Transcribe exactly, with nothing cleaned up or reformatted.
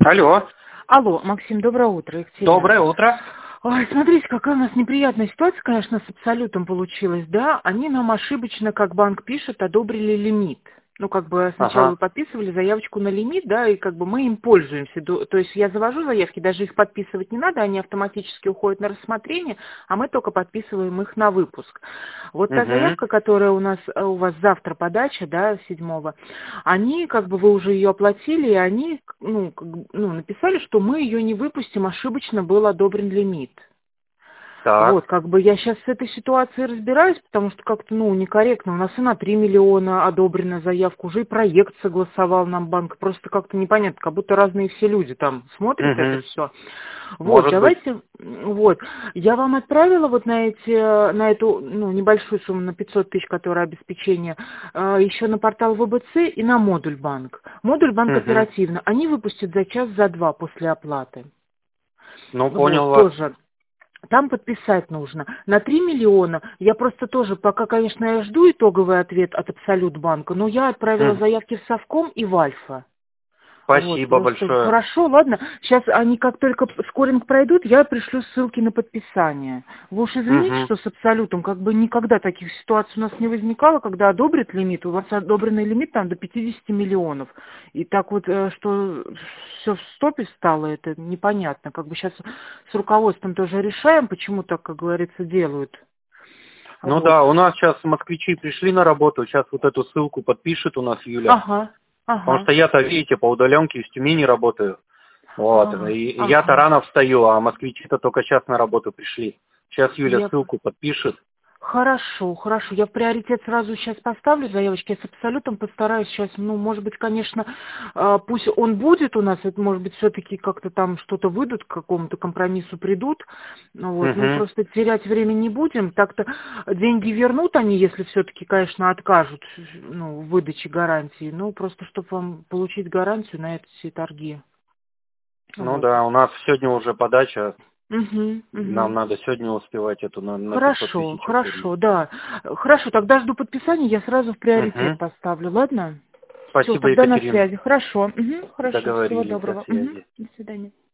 Алло. Алло, Максим, доброе утро, Екатерина. Доброе утро. Ой, смотрите, какая у нас неприятная ситуация, конечно, с Абсолютом получилась, да? Они нам ошибочно, как банк пишет, одобрили лимит. Ну, как бы сначала Ага. вы подписывали заявочку на лимит, да, и как бы мы им пользуемся. До- То есть я завожу заявки, даже их подписывать не надо, они автоматически уходят на рассмотрение, а мы только подписываем их на выпуск. Вот та Угу. заявка, которая у нас, э, у вас завтра подача, да, седьмого, они, как бы вы уже ее оплатили, и они, ну, как бы, ну, написали, что мы ее не выпустим, ошибочно был одобрен лимит. Так. Вот, как бы я сейчас с этой ситуацией разбираюсь, потому что как-то, ну, некорректно. У нас и на три миллиона одобрена заявка, уже и проект согласовал нам банк. Просто как-то непонятно, как будто разные все люди там смотрят это Угу. все. Вот, Может быть. давайте, м, вот, я вам отправила вот на эти, э, на эту, ну, небольшую сумму, на пятьсот тысяч, которая обеспечение, э, еще на портал вэ бэ цэ и на модуль банк. Модуль банк Угу. оперативно. Они выпустят за час, за два после оплаты. Ну, понял Вот, вас. тоже. Там подписать нужно. На три миллиона я просто тоже, пока, конечно, я жду итоговый ответ от Абсолют банка, но я отправила Мгм. заявки в Совком и в Альфа. Вот, Спасибо просто большое. хорошо, ладно. Сейчас они как только скоринг пройдут, я пришлю ссылки на подписание. Вы уж извините, Угу. что с Абсолютом как бы никогда таких ситуаций у нас не возникало, когда одобрят лимит, у вас одобренный лимит там до пятидесяти миллионов. И так вот, э, что все в стопе стало, это непонятно. Как бы сейчас с руководством тоже решаем, почему так, как говорится, делают. Ну Вот. да, у нас сейчас москвичи пришли на работу, сейчас вот эту ссылку подпишет у нас Юля. Ага, Потому ага, что я-то, видите, по удаленке из Тюмени работаю. Вот. а, И я-то ага. рано встаю, а москвичи-то только сейчас на работу пришли. Сейчас Юля Я ссылку подпишет. Хорошо, хорошо. Я в приоритет сразу сейчас поставлю заявочки. Я с Абсолютом постараюсь сейчас, ну, может быть, конечно, э, пусть он будет у нас, это, может быть, все-таки как-то там что-то выйдут, к какому-то компромиссу придут. Ну, вот, ну, Угу. просто терять время не будем. Так-то деньги вернут они, если все-таки, конечно, откажут, ну, в выдаче гарантии. Ну, просто, чтобы вам получить гарантию на эти все торги. Ну Вот. да, у нас сегодня уже подача. Угу, Нам угу. надо сегодня успевать эту на, на пятьсот Хорошо, тысяч оформить. хорошо, да. Хорошо, тогда жду подписания, я сразу в приоритет Угу. поставлю, ладно? Все, Спасибо, тогда на Екатерина. связи. Хорошо, угу, хорошо, всего Договорились. До доброго. Угу, связи. до свидания.